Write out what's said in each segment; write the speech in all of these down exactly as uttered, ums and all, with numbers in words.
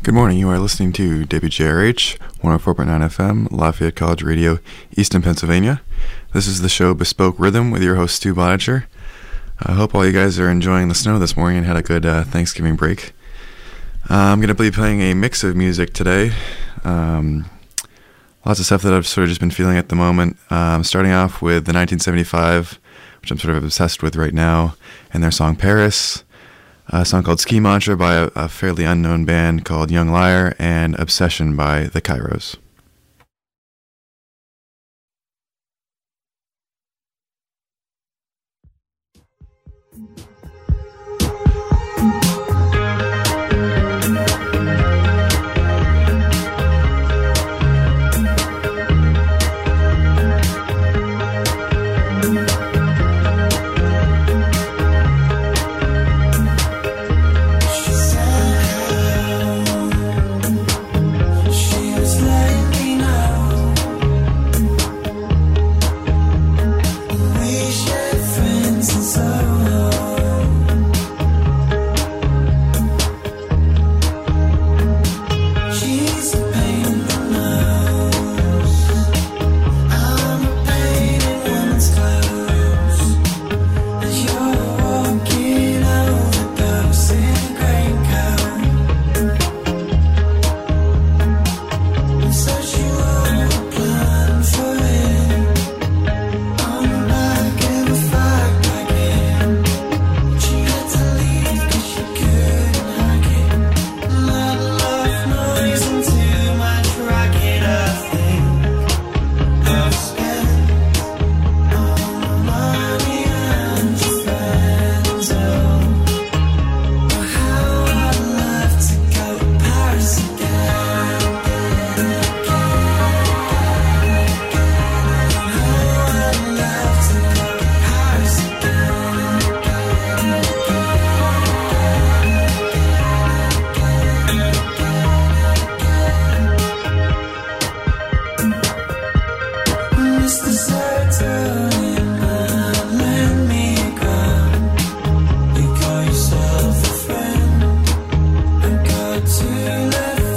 Good morning. You are listening to W J R H one oh four point nine F M, Lafayette College Radio, Easton, Pennsylvania. This is the show Bespoke Rhythm with your host, Stu Boniger. I hope all you guys are enjoying the snow this morning and had a good uh, Thanksgiving break. Uh, I'm going to be playing a mix of music today. Um, lots of stuff that I've sort of just been feeling at the moment. Um, starting off with the nineteen seventy-five, which I'm sort of obsessed with right now, and their song Paris. A song called Ski Mantra by a, a fairly unknown band called Young Liar, and Obsession by the Kairos. To left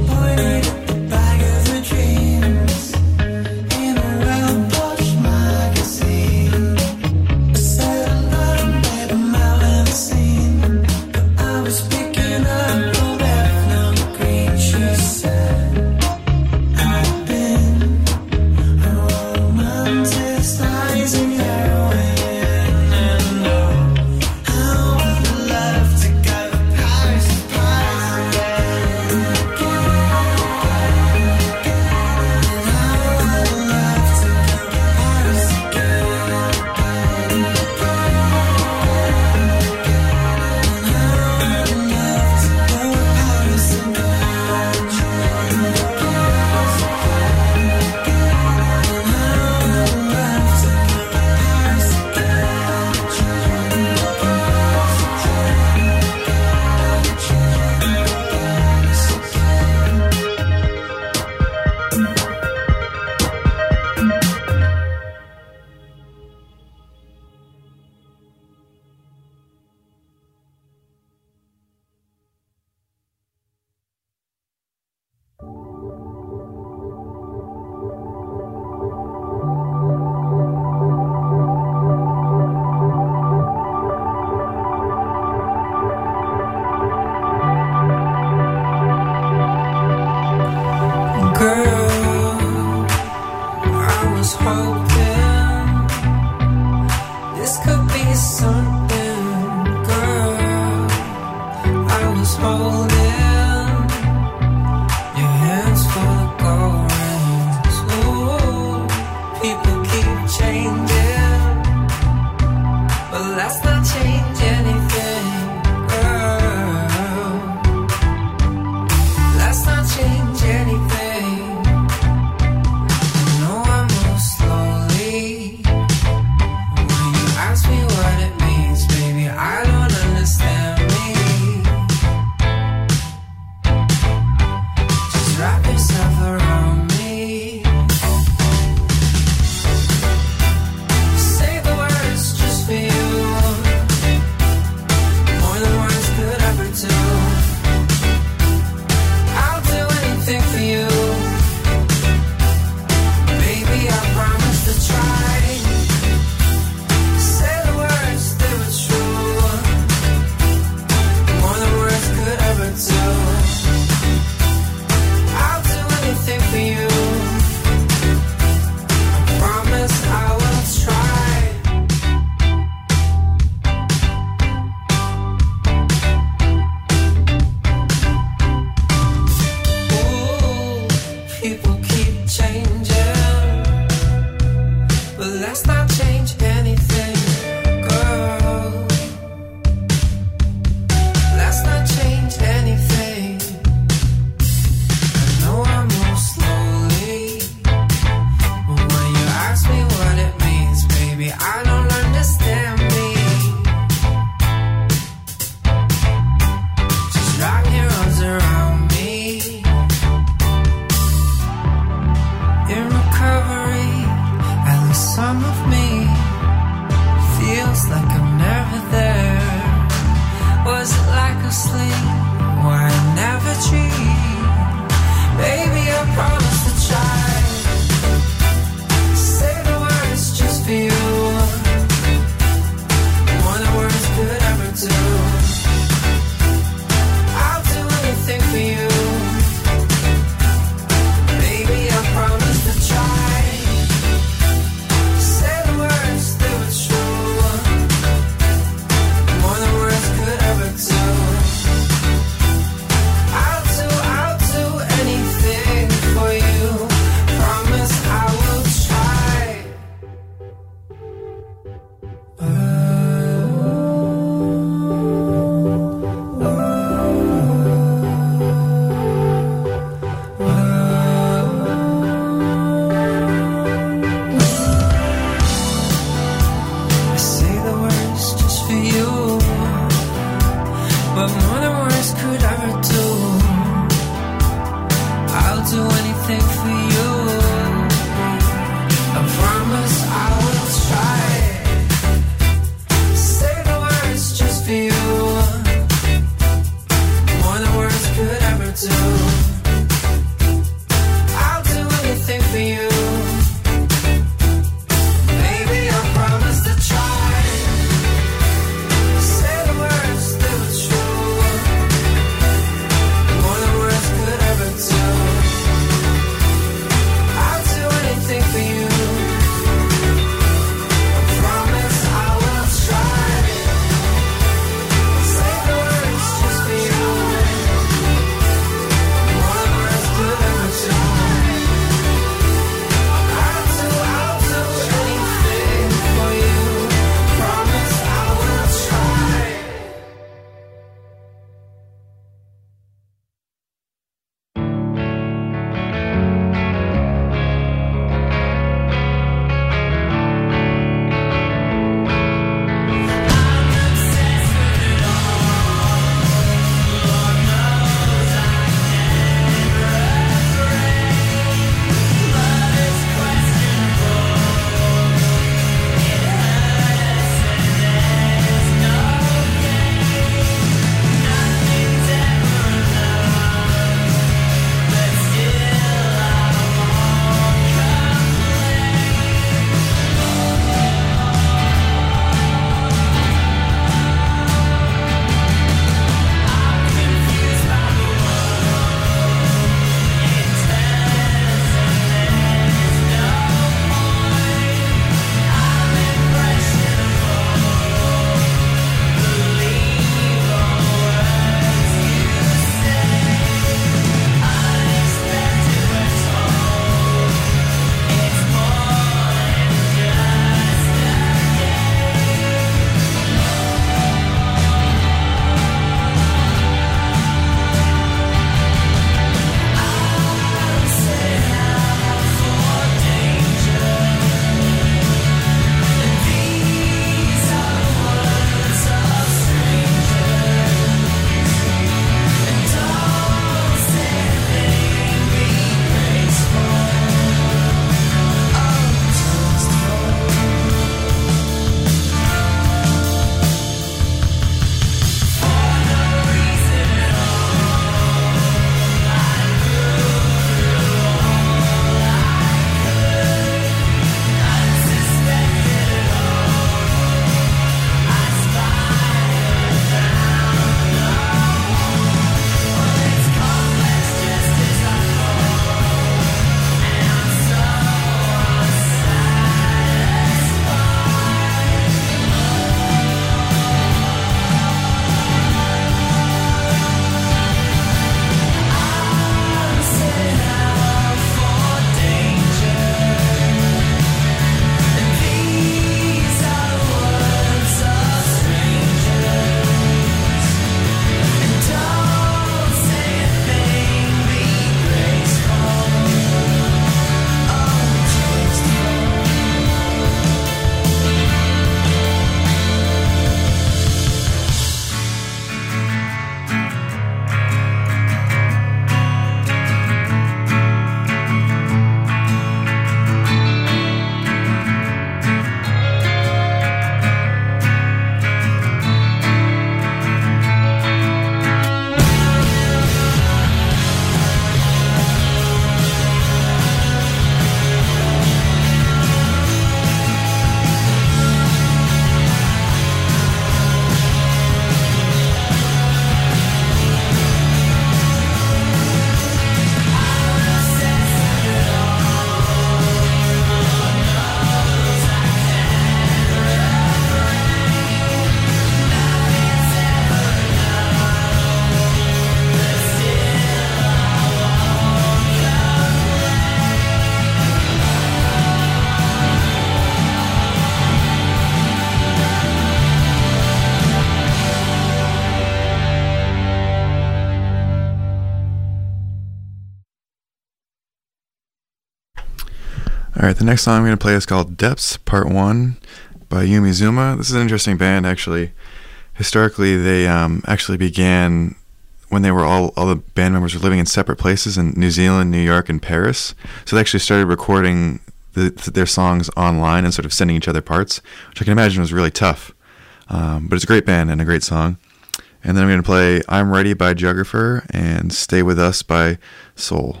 Alright, the next song I'm going to play is called Depths Part one by Yumi Zuma. This is an interesting band, actually. Historically, they um, actually began when they were all, all the band members were living in separate places in New Zealand, New York, and Paris. So they actually started recording the, their songs online and sort of sending each other parts, which I can imagine was really tough. Um, but it's a great band and a great song. And then I'm going to play I'm Ready by Geographer and Stay With Us by Soul.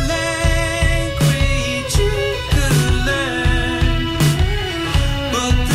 But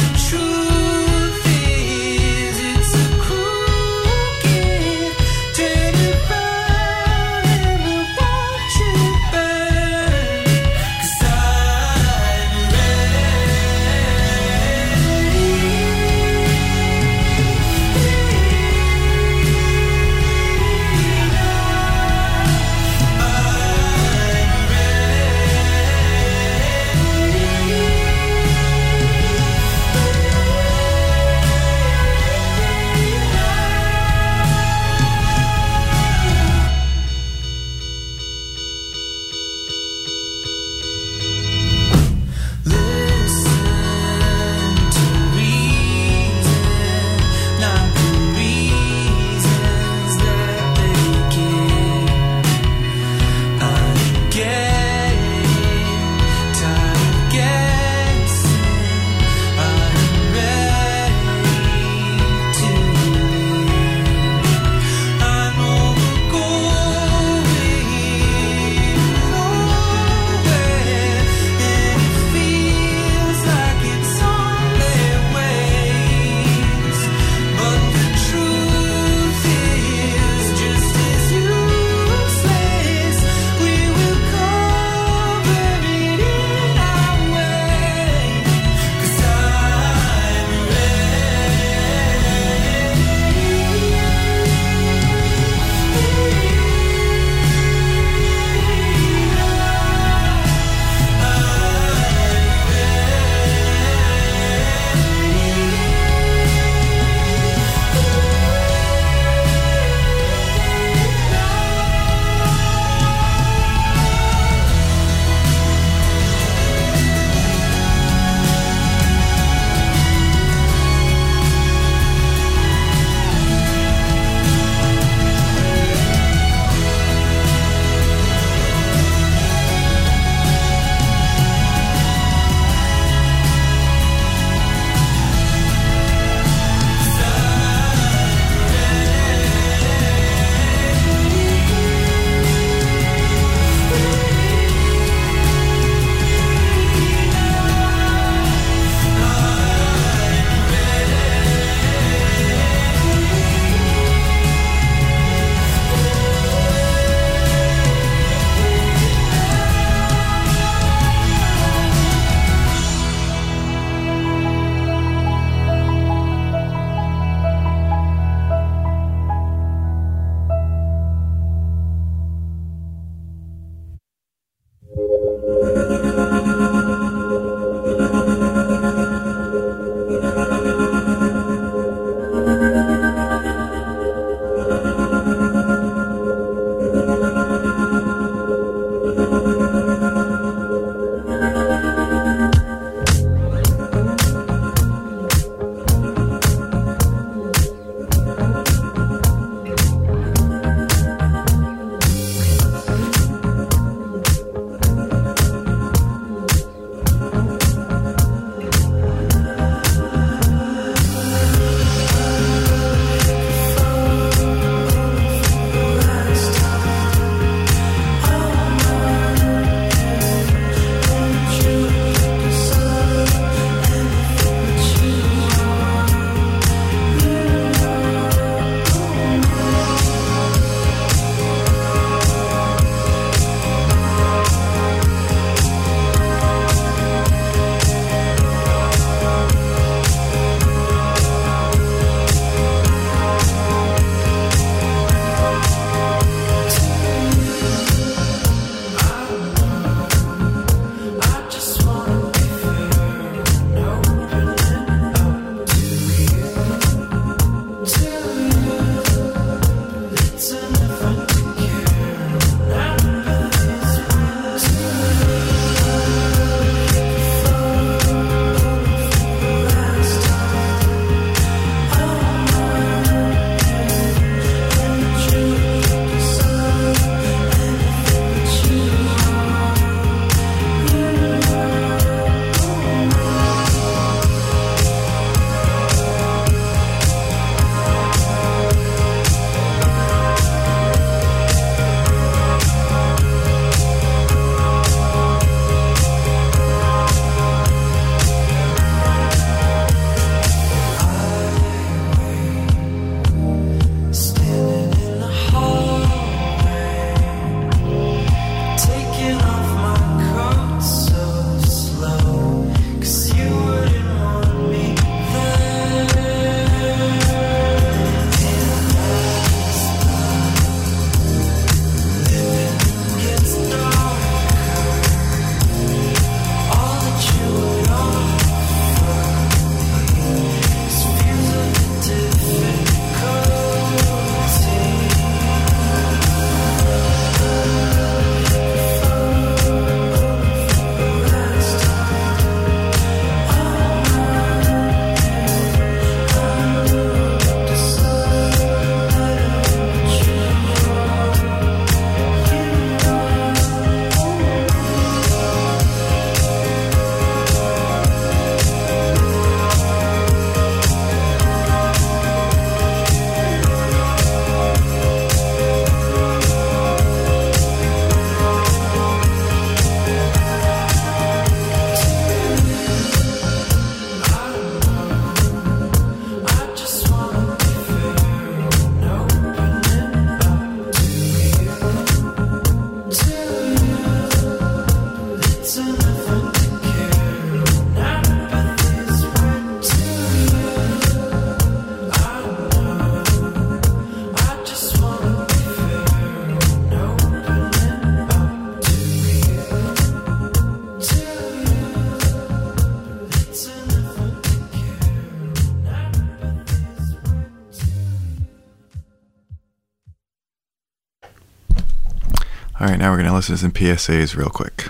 All right, now we're going to listen to some P S As real quick.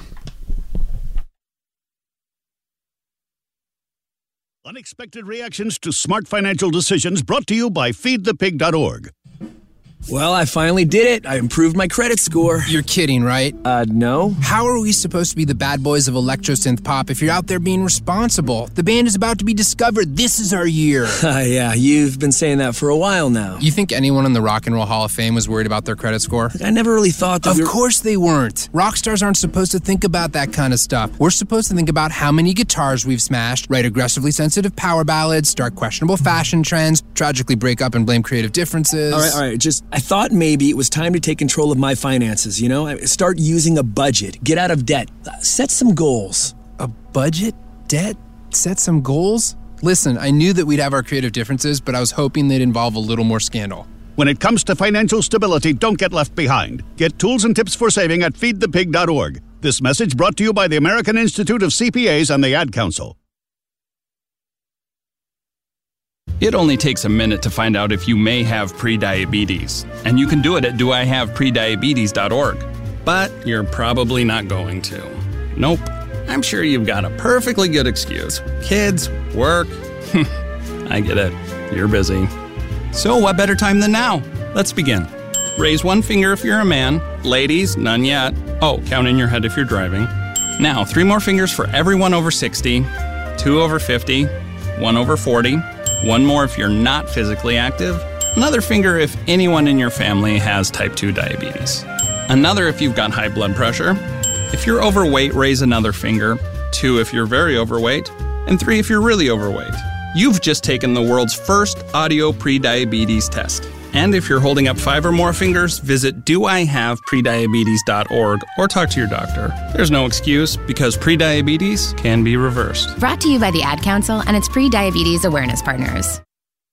Unexpected reactions to smart financial decisions brought to you by feed the pig dot org. Well, I finally did it. I improved my credit score. You're kidding, right? Uh, no. How are we supposed to be the bad boys of electro-synth pop if you're out there being responsible? The band is about to be discovered. This is our year. Uh, yeah, you've been saying that for a while now. You think anyone in the Rock and Roll Hall of Fame was worried about their credit score? I never really thought that Of we were... course they weren't. Rock stars aren't supposed to think about that kind of stuff. We're supposed to think about how many guitars we've smashed, write aggressively sensitive power ballads, start questionable fashion trends, tragically break up and blame creative differences. All right, all right, just, I thought maybe it was time to take control of my finances, you know? Start using a budget, get out of debt, set some goals. A budget? Debt? Set some goals? Listen, I knew that we'd have our creative differences, but I was hoping they'd involve a little more scandal. When it comes to financial stability, don't get left behind. Get tools and tips for saving at feed the pig dot org. This message brought to you by the American Institute of C P As and the Ad Council. It only takes a minute to find out if you may have prediabetes, and you can do it at do I have prediabetes dot org. But you're probably not going to. Nope. I'm sure you've got a perfectly good excuse. Kids, work. I get it. You're busy. So what better time than now? Let's begin. Raise one finger if you're a man. Ladies, none yet. Oh, count in your head if you're driving. Now, three more fingers for everyone over sixty, two over fifty, one over forty, one more if you're not physically active, another finger if anyone in your family has type two diabetes, another if you've got high blood pressure. If you're overweight, raise another finger, two if you're very overweight, and three if you're really overweight. You've just taken the world's first audio prediabetes test. And if you're holding up five or more fingers, visit do I have prediabetes dot org or talk to your doctor. There's no excuse because prediabetes can be reversed. Brought to you by the Ad Council and its pre-diabetes awareness partners.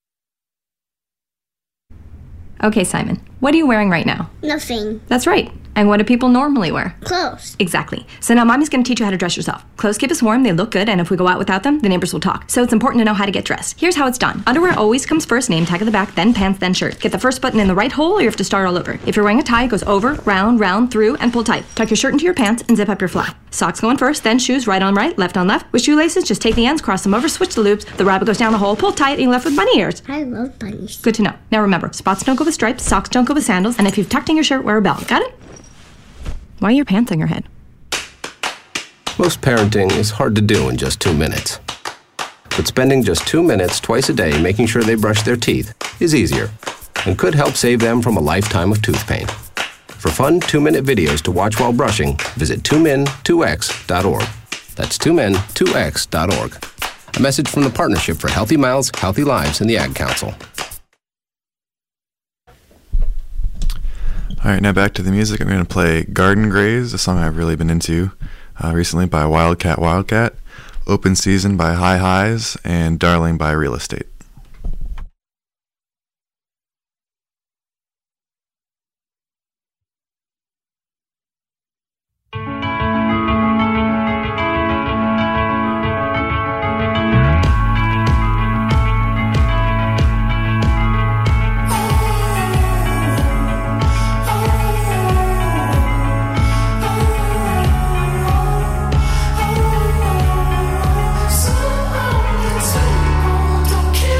Okay, Simon, what are you wearing right now? Nothing. That's right. And what do people normally wear? Clothes. Exactly. So now Mommy's going to teach you how to dress yourself. Clothes keep us warm, they look good, and if we go out without them, the neighbors will talk. So it's important to know how to get dressed. Here's how it's done. Underwear always comes first, name tag at the back, then pants, then shirt. Get the first button in the right hole or you have to start all over. If you're wearing a tie, it goes over, round, round, through, and pull tight. Tuck your shirt into your pants and zip up your fly. Socks going first, then shoes right on right, left on left. With shoelaces, just take the ends, cross them over, switch the loops. The rabbit goes down the hole, pull tight, and you're left with bunny ears. I love bunnies. Good to know. Now remember, spots don't go with stripes, socks don't go with sandals, and if you've tucked in your shirt, wear a belt. Got it? Why are your pants on your head? Most parenting is hard to do in just two minutes. But spending just two minutes twice a day making sure they brush their teeth is easier and could help save them from a lifetime of tooth pain. For fun two-minute videos to watch while brushing, visit two min two x dot org. That's two min two x dot org. A message from the Partnership for Healthy Mouths, Healthy Lives, and the Ad Council. All right, now back to the music. I'm going to play Garden Graze, a song I've really been into uh, recently by Wildcat Wildcat, Open Season by High Highs, and Darling by Real Estate. Don't care.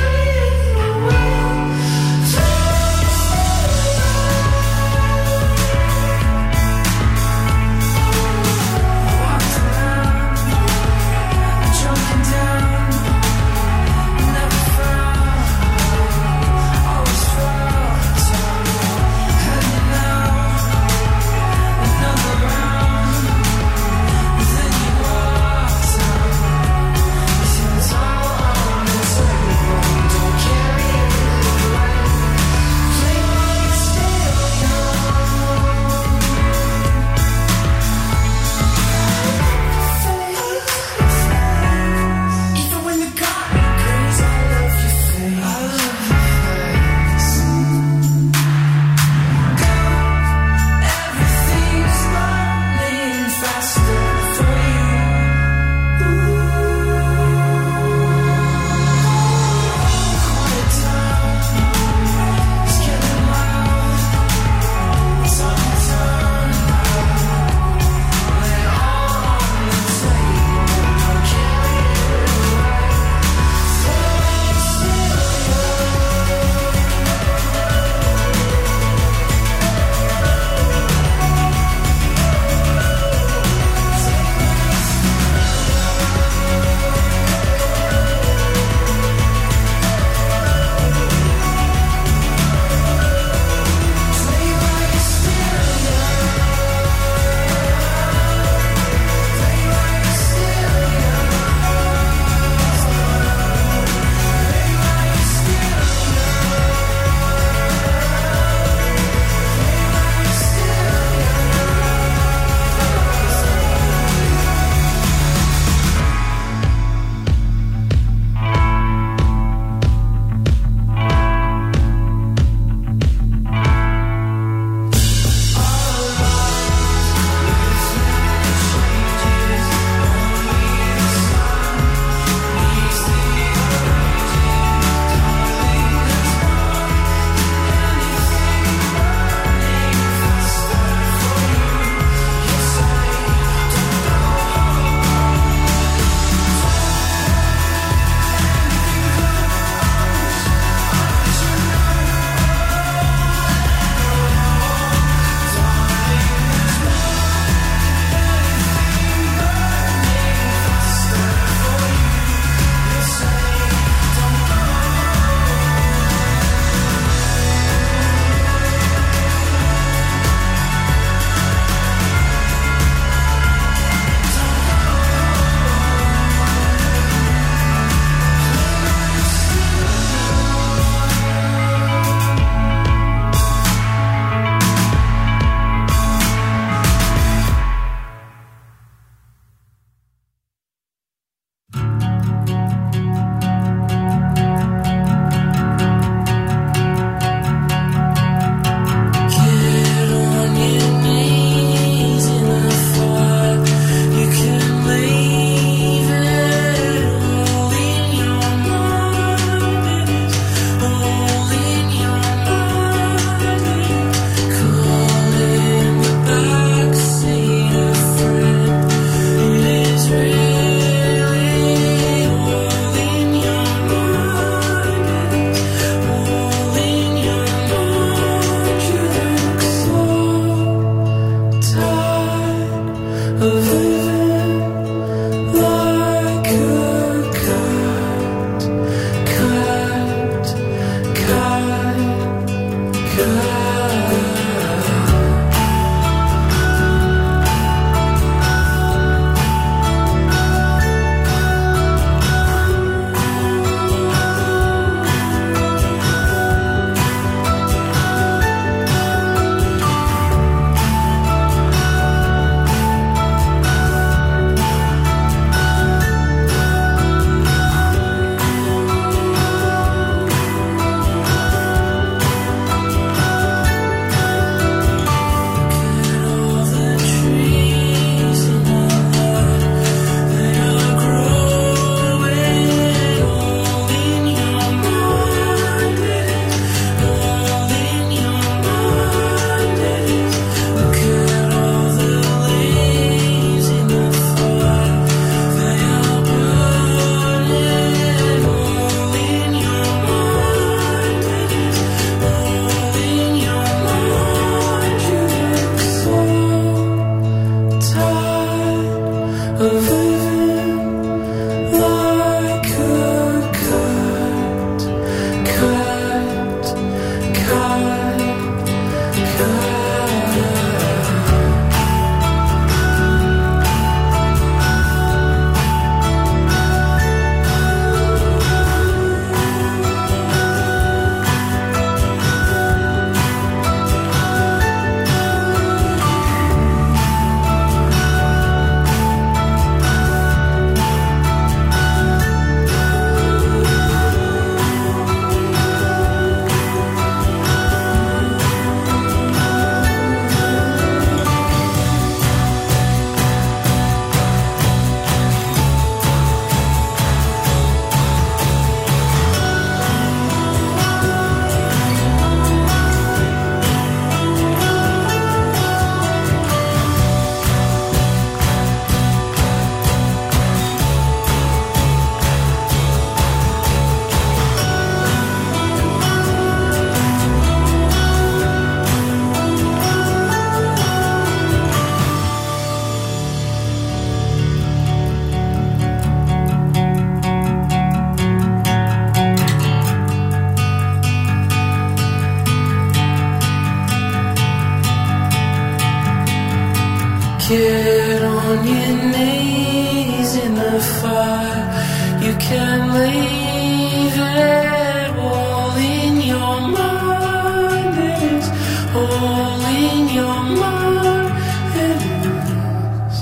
Get on your knees in the fire. You can leave it all in your mind. It's all in your mind. It is.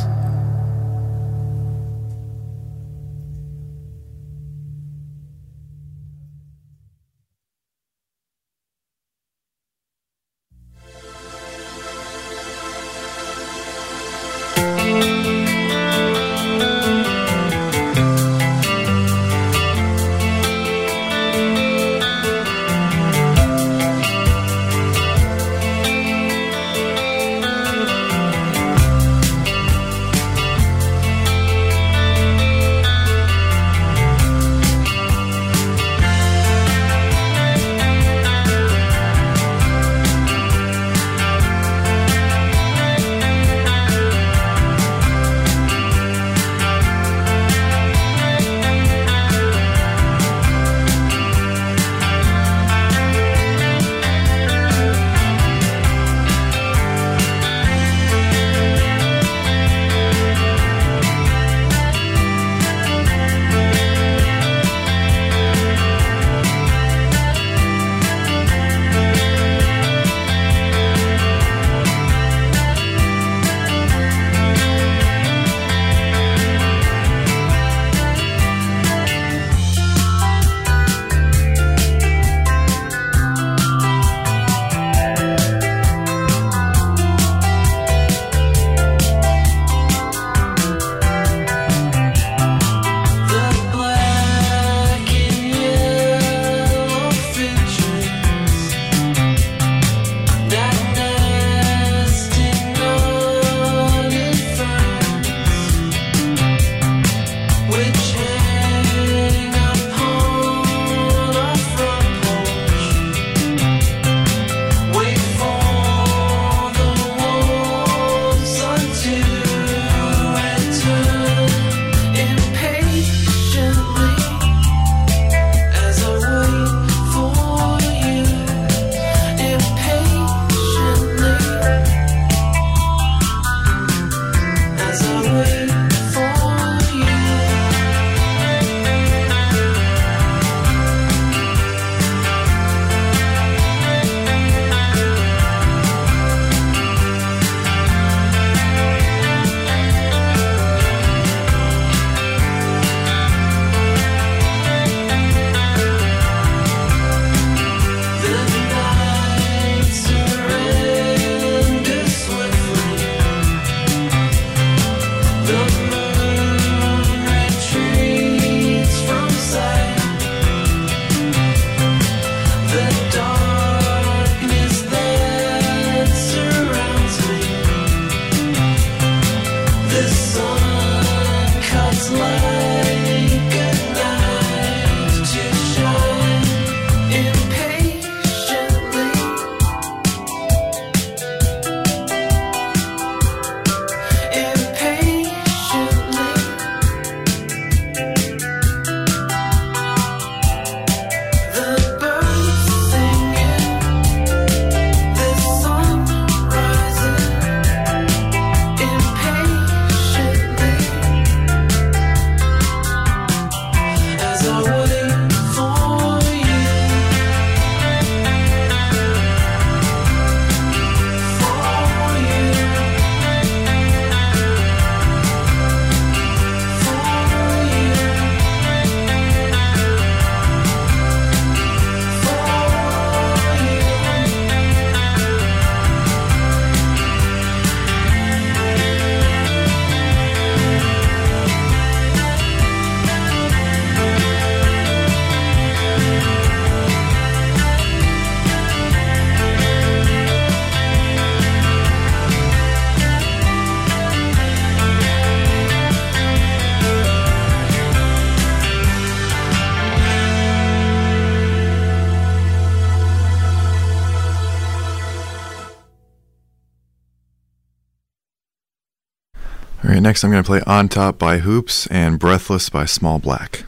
All right, next I'm going to play On Top by Hoops and Breathless by Small Black.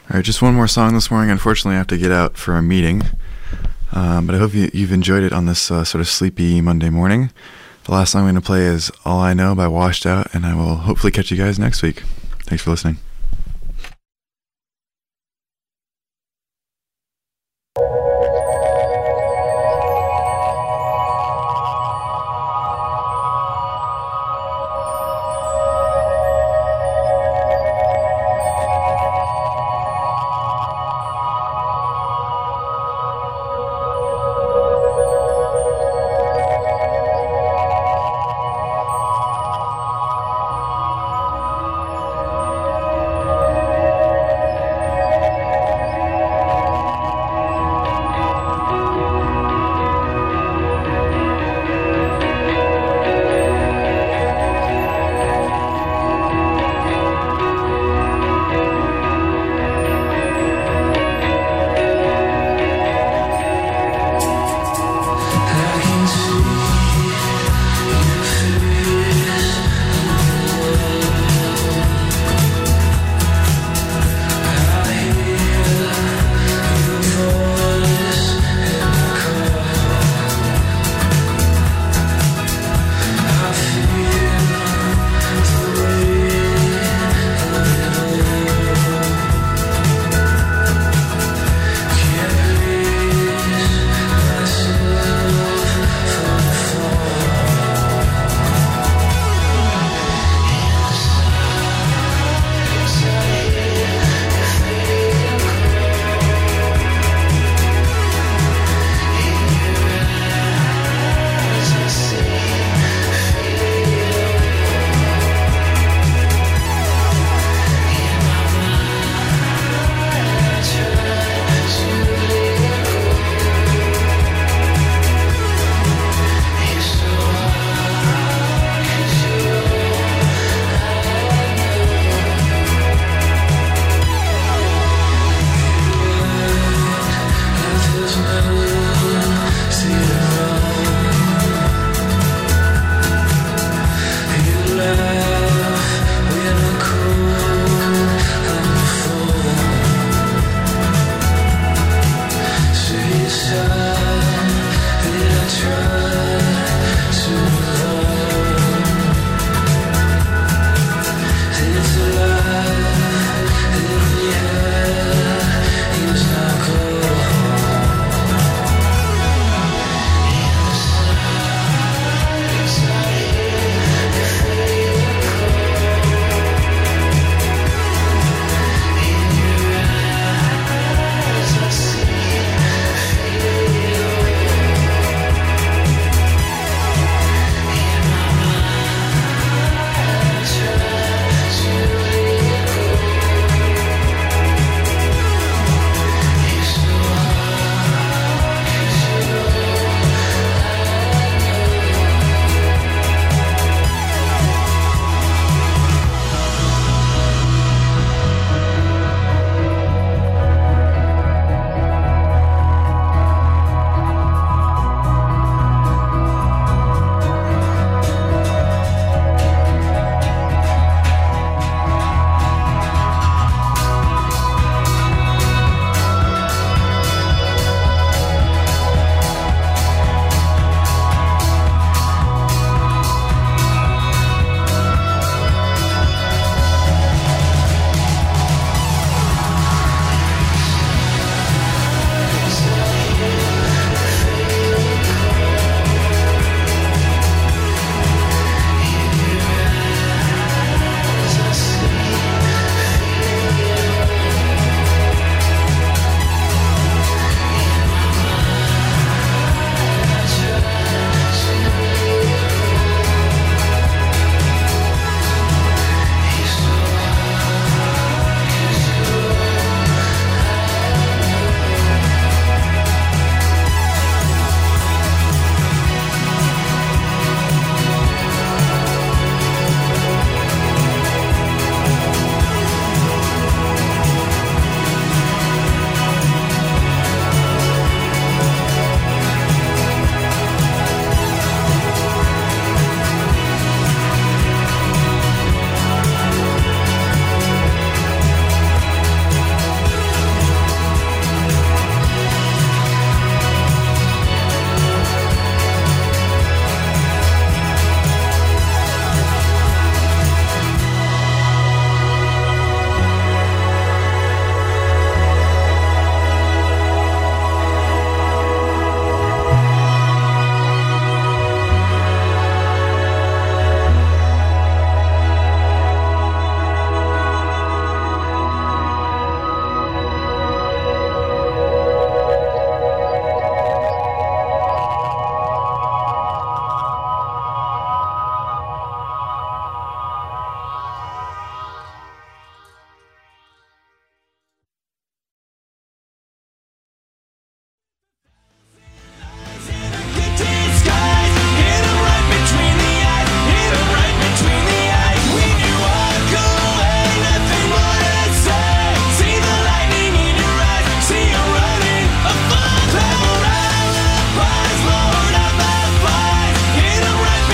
All right, just one more song this morning. Unfortunately, I have to get out for a meeting. Um, but I hope you, you've enjoyed it on this uh, sort of sleepy Monday morning. The last song I'm going to play is All I Know by Washed Out, and I will hopefully catch you guys next week. Thanks for listening.